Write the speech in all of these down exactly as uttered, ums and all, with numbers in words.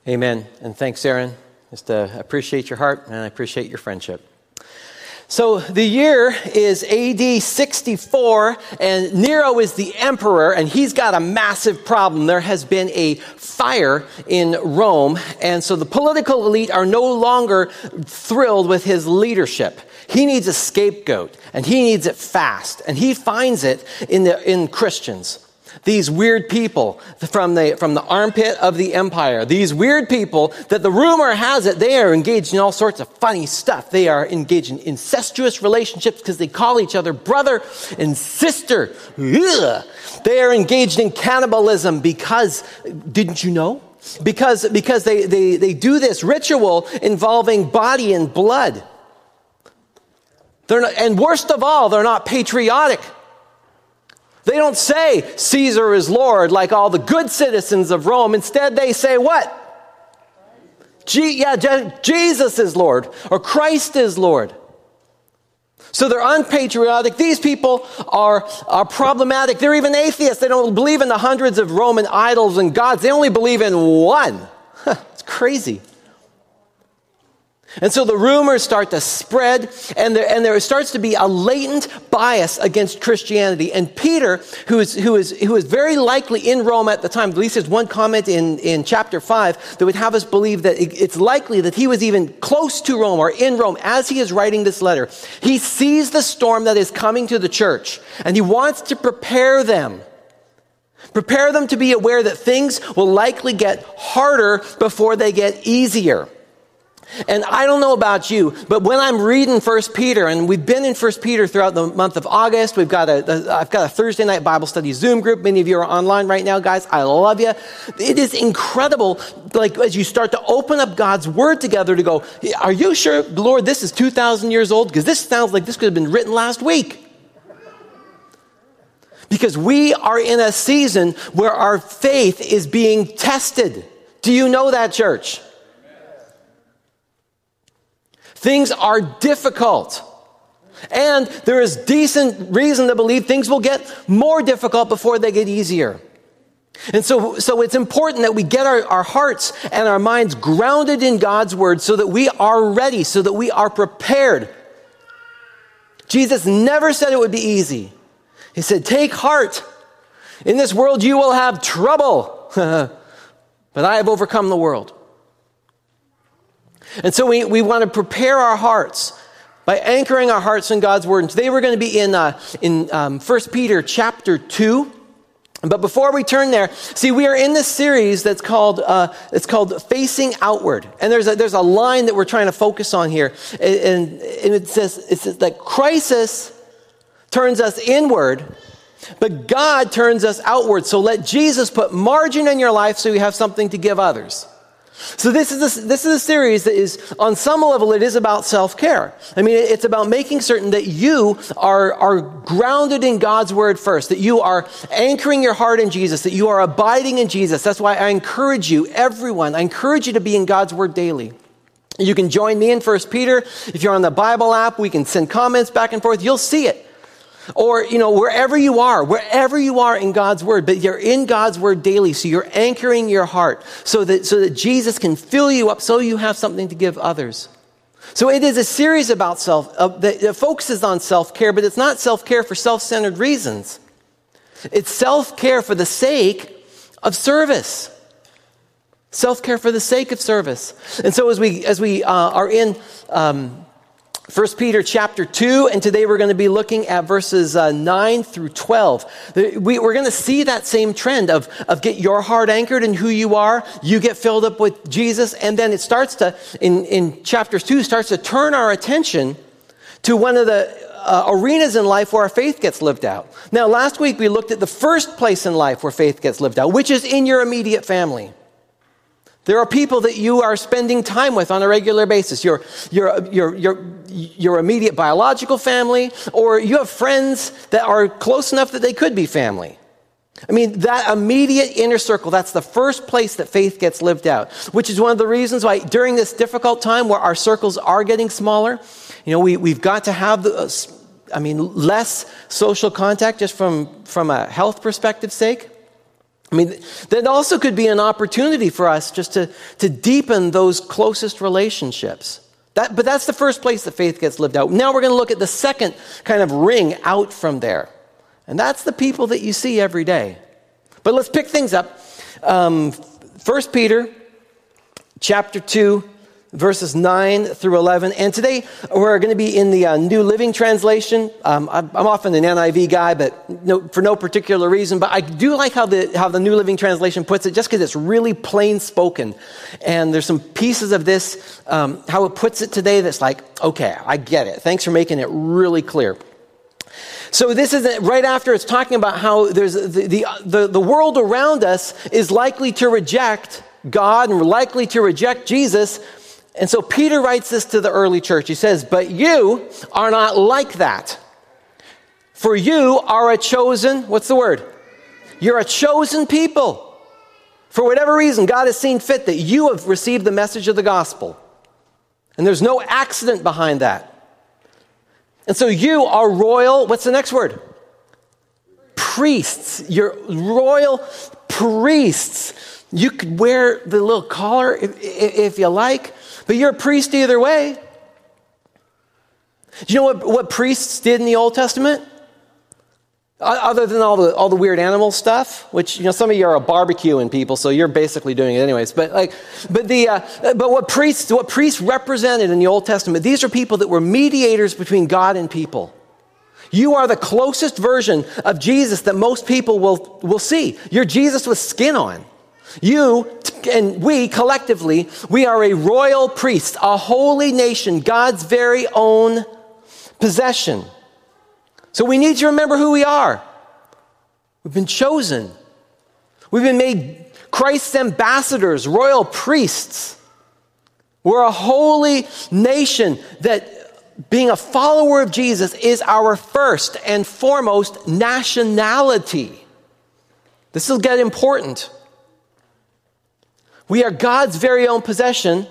Amen. And thanks, Aaron. Just uh, appreciate your heart, and I appreciate your friendship. So the year is A D sixty-four, and Nero is the emperor, and he's got a massive problem. There has been a fire in Rome, and so the political elite are no longer thrilled with his leadership. He needs a scapegoat, and he needs it fast, and he finds it in the in Christians. These weird people from the from the armpit of the empire. These weird people that the rumor has it they are engaged in all sorts of funny stuff. They are engaged in incestuous relationships because they call each other brother and sister. Ugh. They are engaged in cannibalism because, didn't you know? Because, because they, they, they do this ritual involving body and blood. They're not, and worst of all, they're not patriotic. They don't say Caesar is Lord like all the good citizens of Rome. Instead, they say what? Je- yeah, Je- Jesus is Lord, or Christ is Lord. So they're unpatriotic. These people are, are problematic. They're even atheists. They don't believe in the hundreds of Roman idols and gods. They only believe in one. It's crazy. And so the rumors start to spread, and there, and there starts to be a latent bias against Christianity. And Peter, who is, who is, who is very likely in Rome at the time, at least there's one comment in, in chapter five that would have us believe that it, it's likely that he was even close to Rome or in Rome as he is writing this letter. He sees the storm that is coming to the church, and he wants to prepare them. Prepare them to be aware that things will likely get harder before they get easier. And I don't know about you, but when I'm reading First Peter, and we've been in First Peter throughout the month of August, we've got a, a, I've got a Thursday night Bible study Zoom group. Many of you are online right now, guys. I love you. It is incredible, like as you start to open up God's Word together to go, are you sure, Lord, this is two thousand years old? Because this sounds like this could have been written last week. Because we are in a season where our faith is being tested. Do you know that, church? Things are difficult. And there is decent reason to believe things will get more difficult before they get easier. And so, so it's important that we get our, our hearts and our minds grounded in God's Word so that we are ready, so that we are prepared. Jesus never said it would be easy. He said, take heart. In this world you will have trouble, but I have overcome the world. And so we, we want to prepare our hearts by anchoring our hearts in God's Word. And today we're going to be in uh, in um, First Peter chapter two. But before we turn there, see, we are in this series that's called uh, it's called Facing Outward. And there's a, there's a line that we're trying to focus on here. And, and it says, it says that crisis turns us inward, but God turns us outward. So let Jesus put margin in your life so you have something to give others. So this is a, this is a series that is, on some level, it is about self-care. I mean, it's about making certain that you are, are grounded in God's Word first, that you are anchoring your heart in Jesus, that you are abiding in Jesus. That's why I encourage you, everyone, I encourage you to be in God's Word daily. You can join me in First Peter. If you're on the Bible app, we can send comments back and forth. You'll see it. Or, you know, wherever you are, wherever you are in God's Word, but you're in God's Word daily, so you're anchoring your heart so that, so that Jesus can fill you up so you have something to give others. So it is a series about self, uh, that, that focuses on self-care, but it's not self-care for self-centered reasons. It's self-care for the sake of service. Self-care for the sake of service. And so as we, as we uh, are in... Um, First Peter chapter two, and today we're going to be looking at verses uh, nine through twelve. We, we're going to see that same trend of, of get your heart anchored in who you are, you get filled up with Jesus, and then it starts to, in, in chapter two, starts to turn our attention to one of the uh, arenas in life where our faith gets lived out. Now, last week we looked at the first place in life where faith gets lived out, which is in your immediate family. There are people that you are spending time with on a regular basis. Your, your, your, your, your immediate biological family, or you have friends that are close enough that they could be family. I mean, that immediate inner circle, that's the first place that faith gets lived out, which is one of the reasons why during this difficult time where our circles are getting smaller, you know, we, we've got to have, the, I mean, less social contact just from, from a health perspective sake. I mean, that also could be an opportunity for us just to, to deepen those closest relationships. That, but that's the first place that faith gets lived out. Now we're going to look at the second kind of ring out from there. And that's the people that you see every day. But let's pick things up. Um, First Peter chapter two, verses nine through eleven. And today we're going to be in the uh, New Living Translation. Um, I'm, I'm often an N I V guy, but no, for no particular reason. But I do like how the how the New Living Translation puts it, just because it's really plain spoken. And there's some pieces of this, um, how it puts it today, that's like, okay, I get it. Thanks for making it really clear. So this is right after it's talking about how there's the, the, the, the world around us is likely to reject God and likely to reject Jesus. And so Peter writes this to the early church. He says, but you are not like that. For you are a chosen, what's the word? You're a chosen people. For whatever reason, God has seen fit that you have received the message of the gospel. And there's no accident behind that. And so you are royal, what's the next word? Priests. You're royal priests. You could wear the little collar if, if you like, but you're a priest either way. Do you know what, what priests did in the Old Testament? Other than all the all the weird animal stuff, which, you know, some of you are barbecuing people, so you're basically doing it anyways. But like, but the uh, but what priests what priests represented in the Old Testament, these are people that were mediators between God and people. You are the closest version of Jesus that most people will will see. You're Jesus with skin on. You and we collectively, we are a royal priest, a holy nation, God's very own possession. So we need to remember who we are. We've been chosen. We've been made Christ's ambassadors, royal priests. We're a holy nation that, being a follower of Jesus, is our first and foremost nationality. This will get important. We are God's very own possession.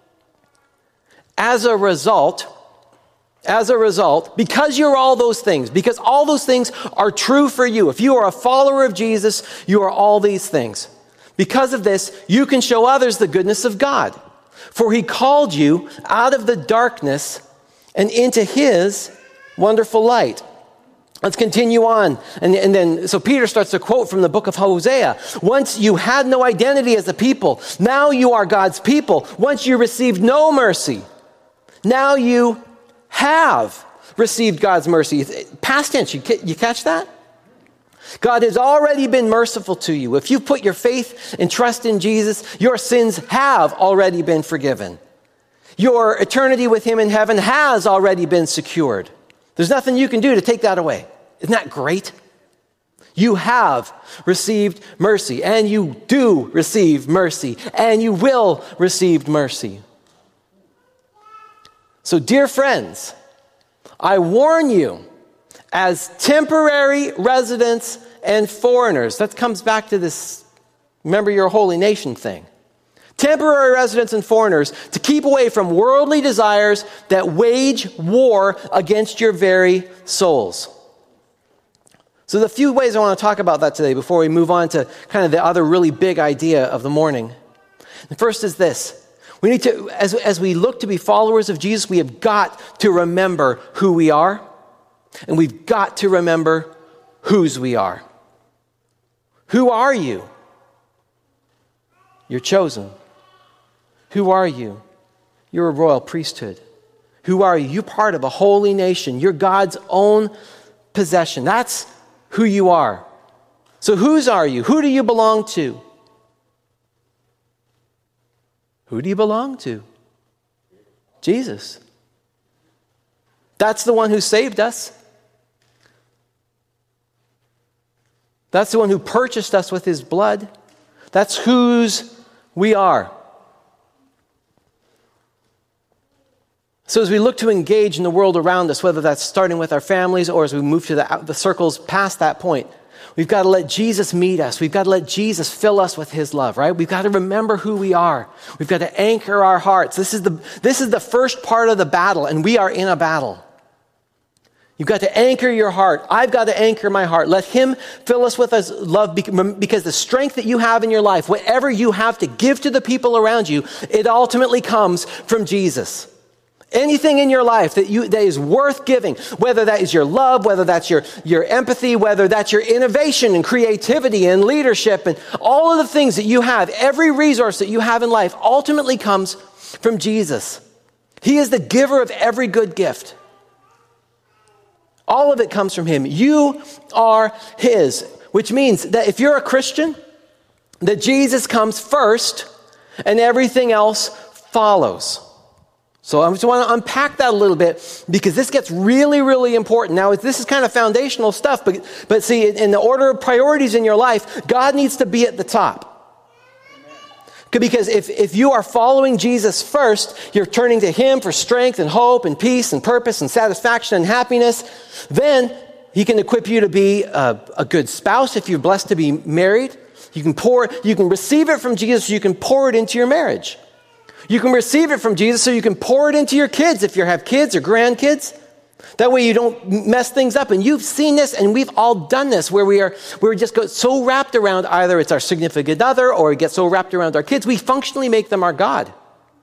As a result, As a result, because you're all those things, because all those things are true for you. If you are a follower of Jesus, you are all these things. Because of this, you can show others the goodness of God. For he called you out of the darkness and into his wonderful light. Let's continue on. And, and then, so Peter starts to quote from the book of Hosea. Once you had no identity as a people, now you are God's people. Once you received no mercy, now you have received God's mercy. Past tense, you, you catch that? God has already been merciful to you. If you put your faith and trust in Jesus, your sins have already been forgiven. Your eternity with him in heaven has already been secured. There's nothing you can do to take that away. Isn't that great? You have received mercy, and you do receive mercy, and you will receive mercy. So, dear friends, I warn you, as temporary residents and foreigners, that comes back to this, remember your holy nation thing. Temporary residents and foreigners, to keep away from worldly desires that wage war against your very souls. So the few ways I want to talk about that today before we move on to kind of the other really big idea of the morning. The first is this. We need to, as, as we look to be followers of Jesus, we have got to remember who we are, and we've got to remember whose we are. Who are you? You're chosen. Who are you? You're a royal priesthood. Who are you? You're part of a holy nation. You're God's own possession. That's who you are. So whose are you? Who do you belong to? Who do you belong to? Jesus. That's the one who saved us. That's the one who purchased us with his blood. That's whose we are. So as we look to engage in the world around us, whether that's starting with our families or as we move to the, the circles past that point, we've got to let Jesus meet us. We've got to let Jesus fill us with his love, right? We've got to remember who we are. We've got to anchor our hearts. This is the, this is the first part of the battle, and we are in a battle. You've got to anchor your heart. I've got to anchor my heart. Let him fill us with his love, because the strength that you have in your life, whatever you have to give to the people around you, it ultimately comes from Jesus. Anything in your life that you that is worth giving, whether that is your love, whether that's your, your empathy, whether that's your innovation and creativity and leadership and all of the things that you have, every resource that you have in life ultimately comes from Jesus. He is the giver of every good gift. All of it comes from him. You are his, which means that if you're a Christian, that Jesus comes first and everything else follows. So I just want to unpack that a little bit, because this gets really, really important. Now, this is kind of foundational stuff, but, but see, in the order of priorities in your life, God needs to be at the top. Because if, if you are following Jesus first, you're turning to him for strength and hope and peace and purpose and satisfaction and happiness, then he can equip you to be a, a good spouse if you're blessed to be married. You can pour, you can receive it from Jesus, so you can pour it into your marriage. You can receive it from Jesus so you can pour it into your kids if you have kids or grandkids. That way you don't mess things up. And you've seen this, and we've all done this, where we are we just go so wrapped around either it's our significant other or we get so wrapped around our kids, we functionally make them our God.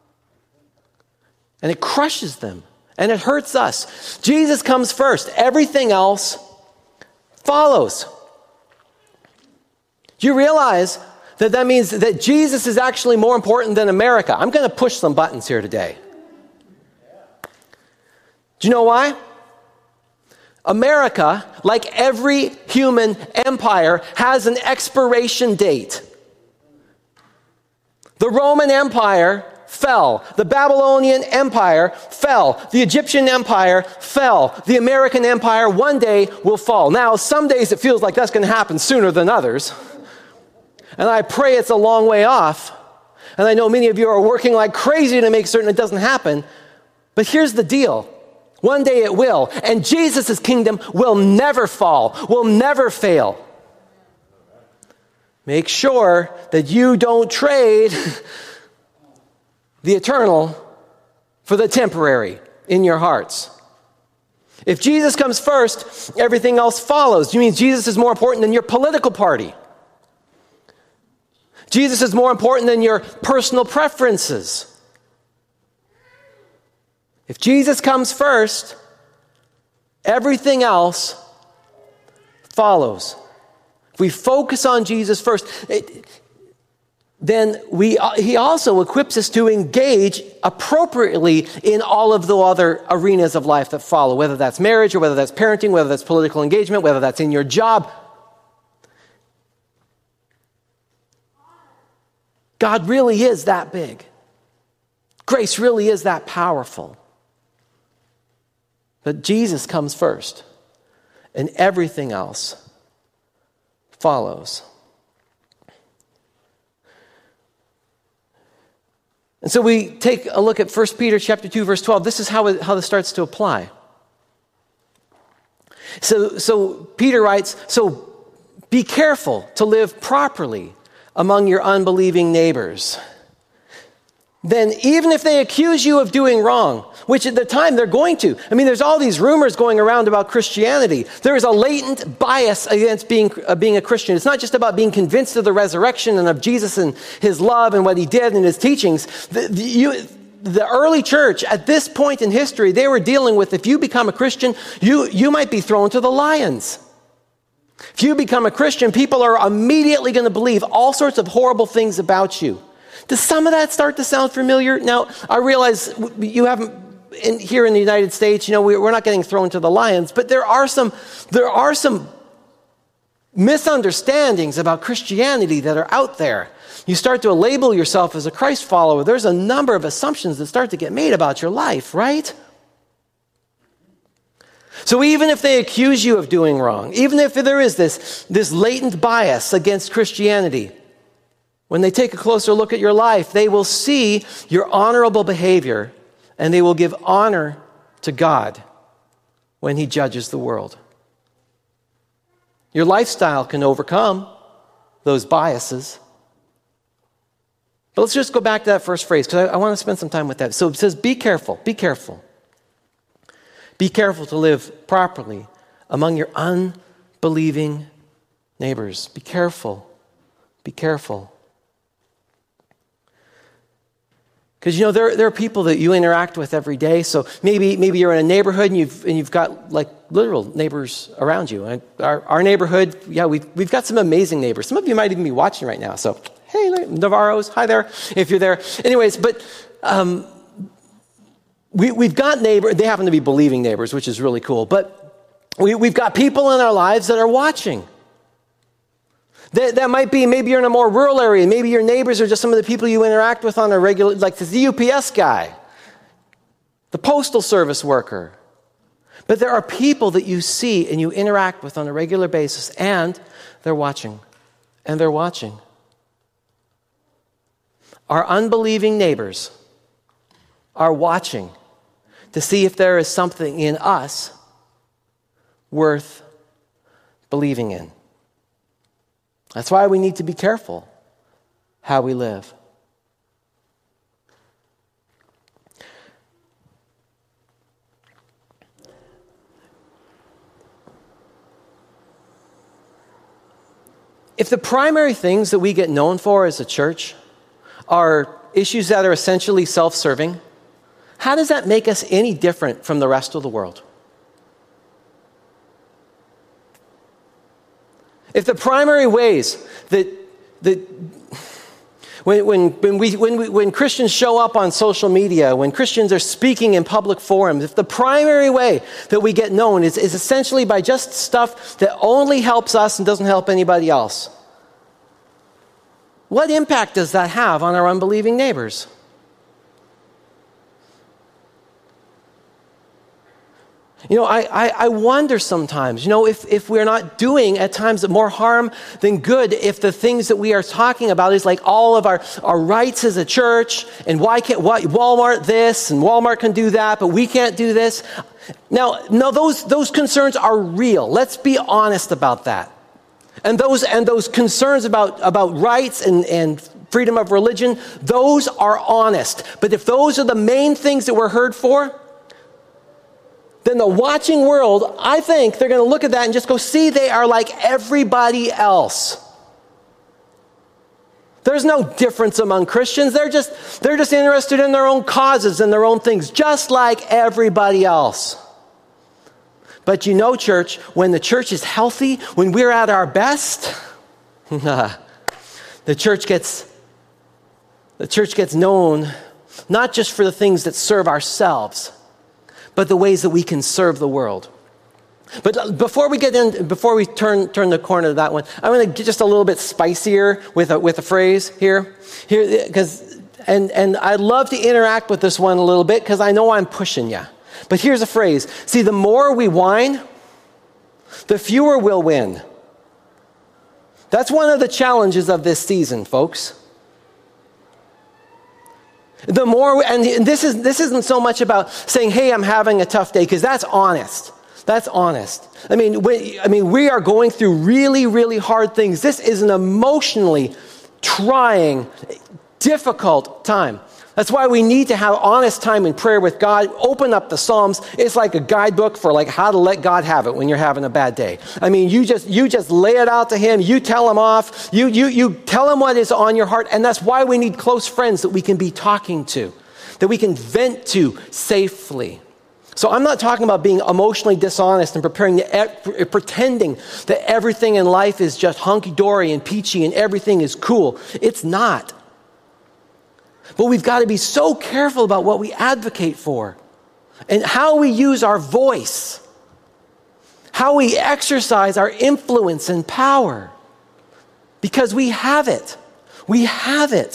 And it crushes them. And it hurts us. Jesus comes first. Everything else follows. Do you realize that that means that Jesus is actually more important than America? I'm going to push some buttons here today. Do you know why? America, like every human empire, has an expiration date. The Roman Empire fell. The Babylonian Empire fell. The Egyptian Empire fell. The American Empire one day will fall. Now, some days it feels like that's going to happen sooner than others. And I pray it's a long way off. And I know many of you are working like crazy to make certain it doesn't happen. But here's the deal. One day it will. And Jesus' kingdom will never fall, will never fail. Make sure that you don't trade the eternal for the temporary in your hearts. If Jesus comes first, everything else follows. You mean Jesus is more important than your political party? Jesus is more important than your personal preferences. If Jesus comes first, everything else follows. If we focus on Jesus first, it, then we, he also equips us to engage appropriately in all of the other arenas of life that follow, whether that's marriage or whether that's parenting, whether that's political engagement, whether that's in your job. God really is that big. Grace really is that powerful. But Jesus comes first, and everything else follows. And so we take a look at First Peter chapter two, verse twelve. This is how, it, how this starts to apply. So, so Peter writes, so be careful to live properly among your unbelieving neighbors. Then even if they accuse you of doing wrong, which at the time they're going to. I mean, there's all these rumors going around about Christianity. There is a latent bias against being, uh, being a Christian. It's not just about being convinced of the resurrection and of Jesus and his love and what he did and his teachings. The, the, you, the early church, at this point in history, they were dealing with, if you become a Christian, you, you might be thrown to the lions. If you become a Christian, people are immediately going to believe all sorts of horrible things about you. Does some of that start to sound familiar? Now, I realize you haven't, in, here in the United States, you know, we, we're not getting thrown to the lions, but there are some, there are some misunderstandings about Christianity that are out there. You start to label yourself as a Christ follower. There's a number of assumptions that start to get made about your life, right? So even if they accuse you of doing wrong, even if there is this, this latent bias against Christianity, when they take a closer look at your life, they will see your honorable behavior, and they will give honor to God when he judges the world. Your lifestyle can overcome those biases. But let's just go back to that first phrase, because I, I want to spend some time with that. So it says, be careful, be careful Be careful to live properly among your unbelieving neighbors. Be careful. Be careful. Because, you know, there, there are people that you interact with every day. So maybe maybe you're in a neighborhood and you've and you've got like literal neighbors around you. And our, our neighborhood, yeah, we've, we've got some amazing neighbors. Some of you might even be watching right now. So, hey, Navarros, hi there, if you're there. Anyways, but um, we, we've got neighbors. They happen to be believing neighbors, which is really cool. But we, we've got people in our lives that are watching. That, that might be, maybe you're in a more rural area. Maybe your neighbors are just some of the people you interact with on a regular, like the U P S guy, the postal service worker. But there are people that you see and you interact with on a regular basis, and they're watching. And they're watching. Our unbelieving neighbors are watching to see if there is something in us worth believing in. That's why we need to be careful how we live. If the primary things that we get known for as a church are issues that are essentially self-serving, how does that make us any different from the rest of the world? If the primary ways that that when when when we when we, when Christians show up on social media, when Christians are speaking in public forums, if the primary way that we get known is, is essentially by just stuff that only helps us and doesn't help anybody else, what impact does that have on our unbelieving neighbors? You know, I, I, I wonder sometimes, you know, if, if we're not doing at times more harm than good, if the things that we are talking about is like all of our, our rights as a church, and why can't why, Walmart this and Walmart can do that, but we can't do this. Now, now those those concerns are real. Let's be honest about that. And those and those concerns about, about rights and, and freedom of religion, those are honest. But if those are the main things that we're heard for, then the watching world, I think they're going to look at that and just go, see, they are like everybody else. There's no difference among Christians. They're just, they're just interested in their own causes and their own things, just like everybody else. But you know, church, when the church is healthy, when we're at our best, the church gets, the church gets known not just for the things that serve ourselves, but the ways that we can serve the world. But before we get in, before we turn turn the corner to that one, I'm going to get just a little bit spicier with a, with a phrase here, here, because and and I'd love to interact with this one a little bit because I know I'm pushing you. But here's a phrase: see, the more we whine, the fewer we'll win. That's one of the challenges of this season, folks. The more, and this is this isn't so much about saying, "Hey, I'm having a tough day," because that's honest. That's honest. I mean, we, I mean, we are going through really, really hard things. This is an emotionally trying, difficult time. That's why we need to have honest time in prayer with God. Open up the Psalms. It's like a guidebook for like how to let God have it when you're having a bad day. I mean, you just you just lay it out to him. You tell him off. You you you tell him what is on your heart. And that's why we need close friends that we can be talking to, that we can vent to safely. So I'm not talking about being emotionally dishonest and preparing to, pretending that everything in life is just hunky-dory and peachy and everything is cool. It's not. But we've got to be so careful about what we advocate for and how we use our voice, how we exercise our influence and power, because we have it. We have it.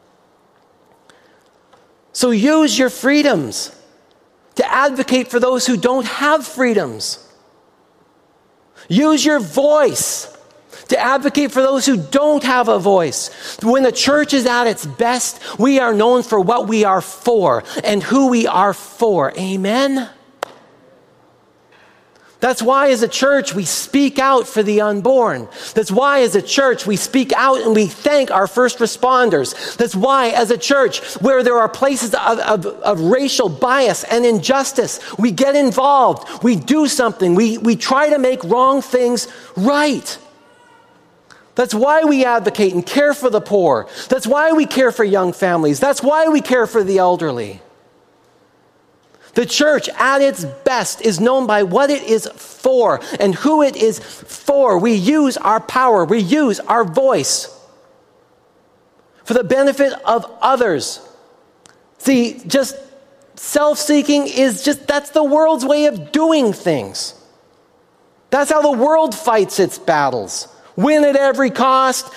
So use your freedoms to advocate for those who don't have freedoms. Use your voice to advocate for those who don't have a voice. When the church is at its best, we are known for what we are for and who we are for. Amen? That's why as a church we speak out for the unborn. That's why as a church we speak out and we thank our first responders. That's why as a church where there are places of, of, of racial bias and injustice, we get involved, we do something, we, we try to make wrong things right. That's why we advocate and care for the poor. That's why we care for young families. That's why we care for the elderly. The church at its best is known by what it is for and who it is for. We use our power, we use our voice for the benefit of others. See, just self-seeking is just, that's the world's way of doing things. That's how the world fights its battles. Win at every cost,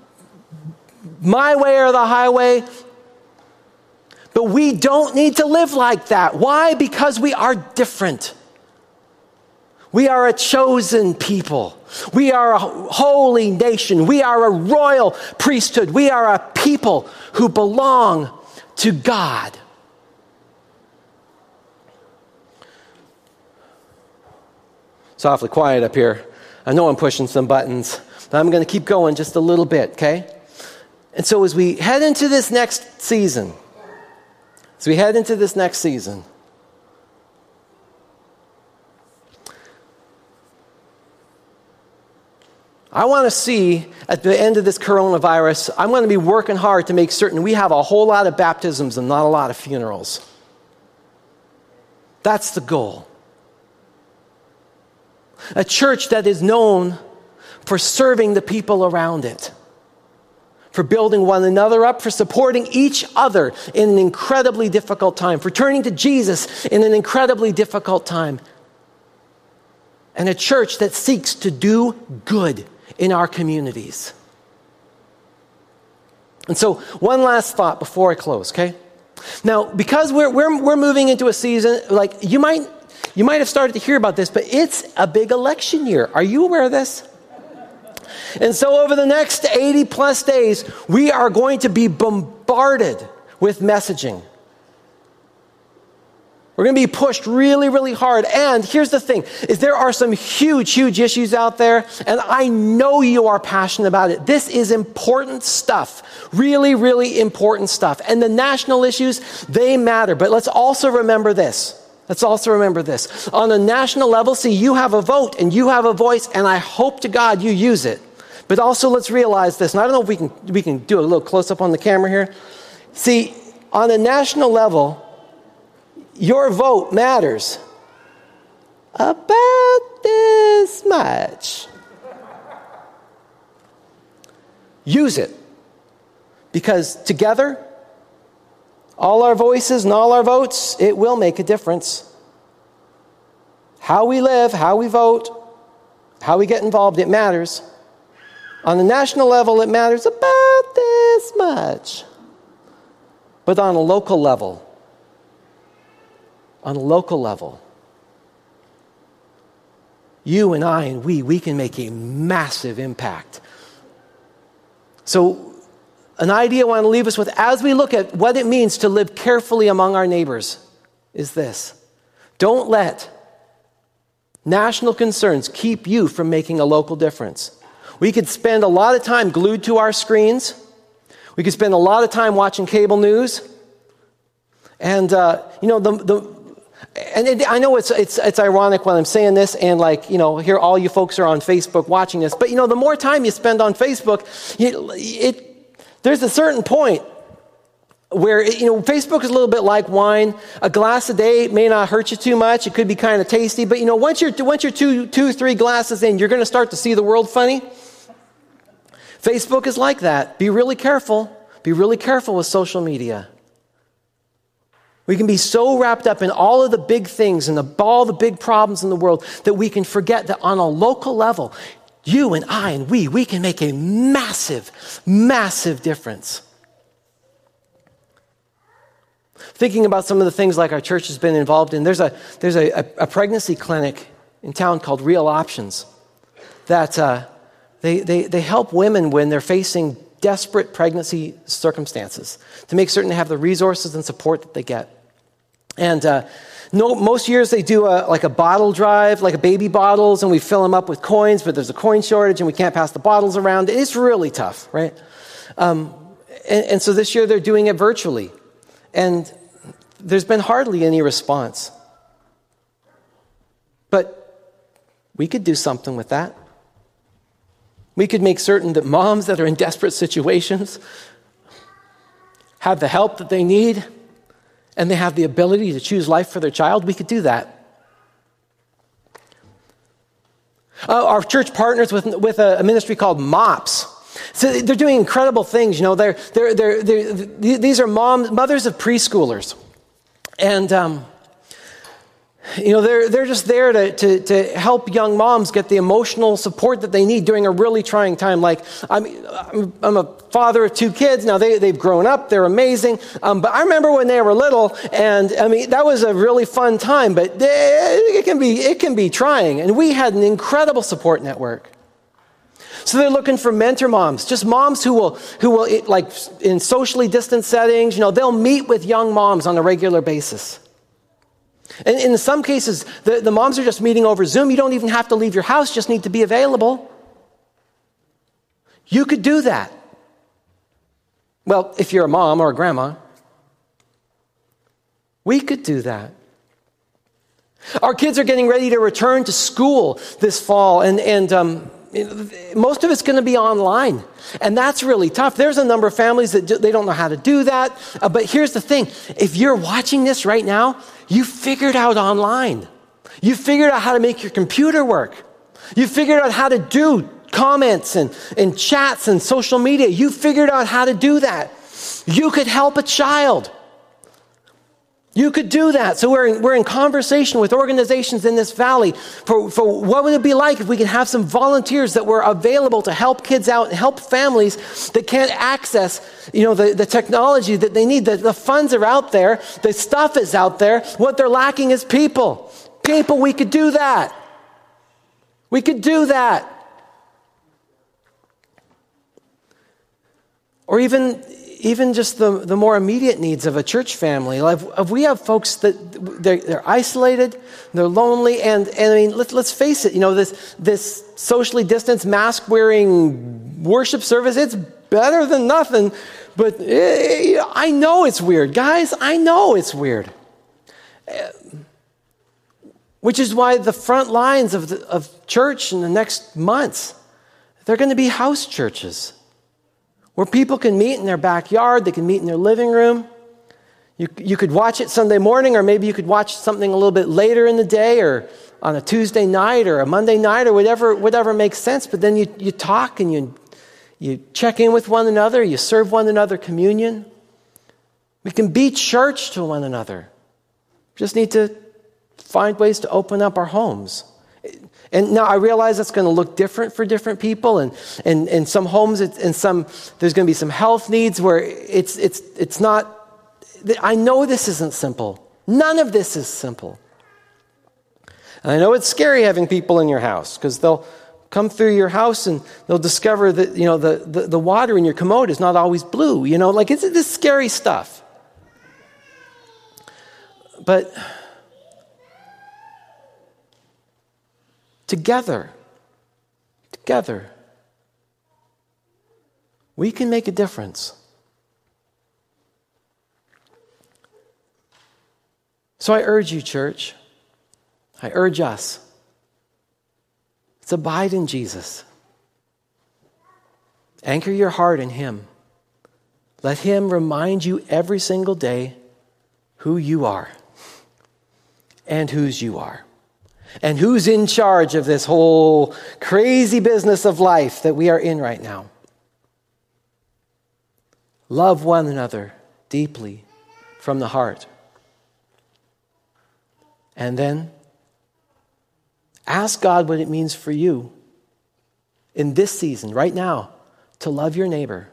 my way or the highway. But we don't need to live like that. Why? Because we are different. We are a chosen people. We are a holy nation. We are a royal priesthood. We are a people who belong to God. It's awfully quiet up here. I know I'm pushing some buttons, but I'm going to keep going just a little bit, okay? And so as we head into this next season, as we head into this next season, I want to see at the end of this coronavirus, I'm going to be working hard to make certain we have a whole lot of baptisms and not a lot of funerals. That's the goal. A church that is known for serving the people around it, for building one another up, for supporting each other in an incredibly difficult time, for turning to Jesus in an incredibly difficult time. And a church that seeks to do good in our communities. And so, one last thought before I close, okay? Now, because we're we're we're moving into a season, like you might you might have started to hear about this, but it's a big election year. Are you aware of this? And so over the next eighty plus days, we are going to be bombarded with messaging. We're going to be pushed really, really hard. And here's the thing, is there are some huge, huge issues out there, and I know you are passionate about it. This is important stuff. Really, really important stuff. And the national issues, they matter. But let's also remember this. Let's also remember this. On a national level, see, you have a vote and you have a voice, and I hope to God you use it. But also let's realize this, and I don't know if we can we can do a little close-up on the camera here. See, on a national level, your vote matters about this much. Use it. Because together, all our voices and all our votes, it will make a difference. How we live, how we vote, how we get involved, it matters. On the national level, it matters about this much. But on a local level, on a local level, you and I and we, we can make a massive impact. So, an idea I want to leave us with as we look at what it means to live carefully among our neighbors is this. Don't let national concerns keep you from making a local difference. We could spend a lot of time glued to our screens. We could spend a lot of time watching cable news. And, uh, you know, the, the and it, I know it's, it's it's ironic when I'm saying this, and like, you know, here all you folks are on Facebook watching this. But, you know, the more time you spend on Facebook, you, it, there's a certain point where, it, you know, Facebook is a little bit like wine. A glass a day may not hurt you too much. It could be kind of tasty. But, you know, once you're, once you're two, two, three glasses in, you're going to start to see the world funny. Facebook is like that. Be really careful. Be really careful with social media. We can be so wrapped up in all of the big things and the, all the big problems in the world that we can forget that on a local level, you and I and we, we can make a massive, massive difference. Thinking about some of the things like our church has been involved in, there's a there's a, a, a pregnancy clinic in town called Real Options that uh, they, they they help women when they're facing desperate pregnancy circumstances to make certain they have the resources and support that they get. And uh, no, most years they do a, like a bottle drive, like a baby bottles, and we fill them up with coins, but there's a coin shortage and we can't pass the bottles around. It's really tough, right? Um, and, and so this year they're doing it virtually. And there's been hardly any response. But we could do something with that. We could make certain that moms that are in desperate situations have the help that they need and they have the ability to choose life for their child. We could do that. Uh, our church partners with, with a, a ministry called MOPS. So they're doing incredible things. You know, they're, they're, they're, they're, these are moms, mothers of preschoolers. And, um, you know, they're, they're just there to, to, to help young moms get the emotional support that they need during a really trying time. Like, I'm, I'm, I'm a father of two kids. Now, they, they've grown up. They're amazing. Um, but I remember when they were little, and, I mean, that was a really fun time. But they, it can be, it can be trying. And we had an incredible support network. So they're looking for mentor moms, just moms who will, who will, like, in socially distant settings, you know, they'll meet with young moms on a regular basis. And in some cases, the, the moms are just meeting over Zoom. You don't even have to leave your house, just need to be available. You could do that. Well, if you're a mom or a grandma, we could do that. Our kids are getting ready to return to school this fall, and, and um, most of it's going to be online. And that's really tough. There's a number of families that do, they don't know how to do that. Uh, but here's the thing. If you're watching this right now, you figured out online. You figured out how to make your computer work. You figured out how to do comments and, and chats and social media. You figured out how to do that. You could help a child. You could do that. So we're in, we're in conversation with organizations in this valley for, for what would it be like if we could have some volunteers that were available to help kids out and help families that can't access, you know, the, the technology that they need. The, the funds are out there. The stuff is out there. What they're lacking is people. People, we could do that. We could do that. Or even... Even just the, the more immediate needs of a church family. Like if we have folks that they're, they're isolated, they're lonely, and, and I mean, let's, let's face it, you know, this, this socially distanced, mask-wearing worship service, it's better than nothing, but it, I know it's weird. Guys, I know it's weird. Which is why the front lines of, the, of church in the next months, they're going to be house churches. Where people can meet in their backyard, they can meet in their living room. You, you could watch it Sunday morning, or maybe you could watch something a little bit later in the day, or on a Tuesday night, or a Monday night, or whatever whatever makes sense. But then you, you talk and you, you check in with one another, you serve one another communion. We can be church to one another. We just need to find ways to open up our homes. And now I realize it's going to look different for different people, and and in some homes, it's, and some there's going to be some health needs where it's it's it's not. I know this isn't simple. None of this is simple. And I know it's scary having people in your house because they'll come through your house and they'll discover that you know the, the the water in your commode is not always blue. You know, like it's this scary stuff. But Together, together, we can make a difference. So I urge you, church, I urge us, let's abide in Jesus. Anchor your heart in Him. Let Him remind you every single day who you are and whose you are. And who's in charge of this whole crazy business of life that we are in right now. Love one another deeply from the heart. And then ask God what it means for you in this season, right now, to love your neighbor.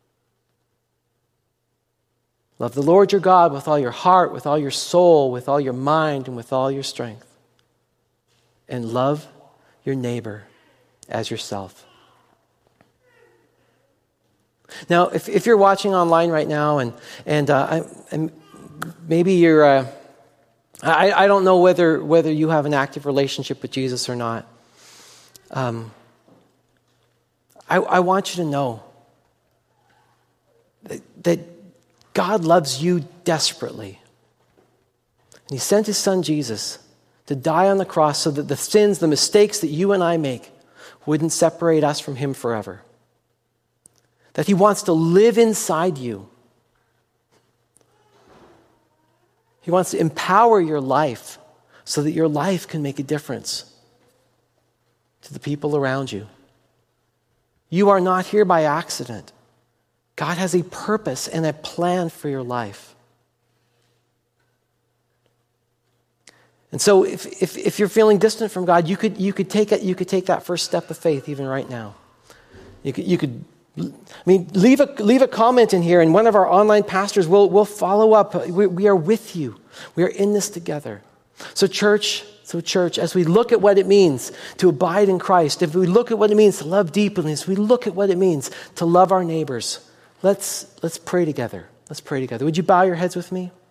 Love the Lord your God with all your heart, with all your soul, with all your mind, and with all your strength. And love your neighbor as yourself. Now, if, if you're watching online right now, and and, uh, I, and maybe you're uh, I, I don't know whether, whether you have an active relationship with Jesus or not. Um, I, I want you to know that, that God loves you desperately. And he sent his son Jesus to die on the cross so that the sins, the mistakes that you and I make wouldn't separate us from him forever. That he wants to live inside you. He wants to empower your life so that your life can make a difference to the people around you. You are not here by accident. God has a purpose and a plan for your life. And so if, if, if you're feeling distant from God, you could, you could take it, you could take that first step of faith even right now. You could, you could I mean, leave a, leave a comment in here, and one of our online pastors will, will follow up. We, we are with you. We are in this together. So church, so church, as we look at what it means to abide in Christ, if we look at what it means to love deeply, as we look at what it means to love our neighbors, let's, let's pray together. Let's pray together. Would you bow your heads with me?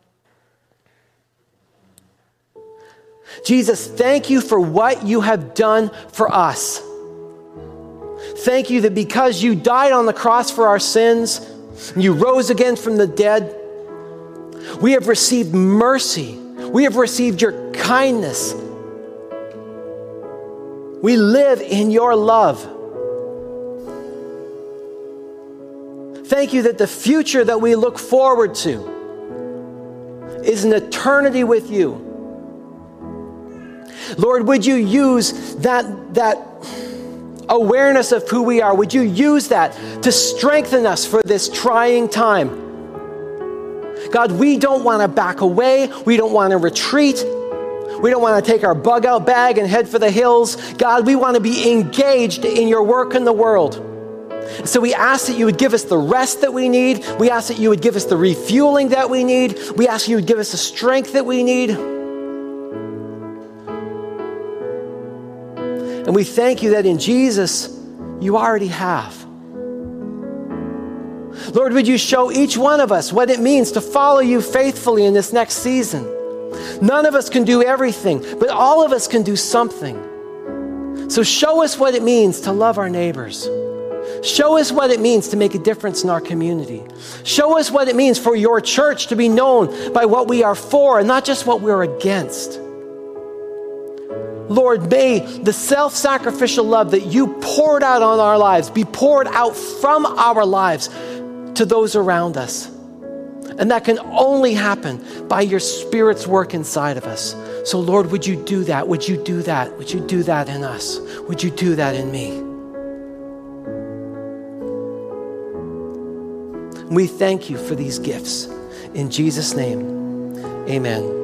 Jesus, thank you for what you have done for us. Thank you that because you died on the cross for our sins, and you rose again from the dead, we have received mercy. We have received your kindness. We live in your love. Thank you that the future that we look forward to is an eternity with you. Lord, would you use that, that awareness of who we are, would you use that to strengthen us for this trying time? God, we don't want to back away. We don't want to retreat. We don't want to take our bug out bag and head for the hills. God, we want to be engaged in your work in the world. So we ask that you would give us the rest that we need. We ask that you would give us the refueling that we need. We ask you would give us the strength that we need. And we thank you that in Jesus, you already have. Lord, would you show each one of us what it means to follow you faithfully in this next season? None of us can do everything, but all of us can do something. So show us what it means to love our neighbors. Show us what it means to make a difference in our community. Show us what it means for your church to be known by what we are for and not just what we're against. Lord, may the self-sacrificial love that you poured out on our lives be poured out from our lives to those around us. And that can only happen by your Spirit's work inside of us. So Lord, would you do that? Would you do that? Would you do that in us? Would you do that in me? We thank you for these gifts. In Jesus' name, amen.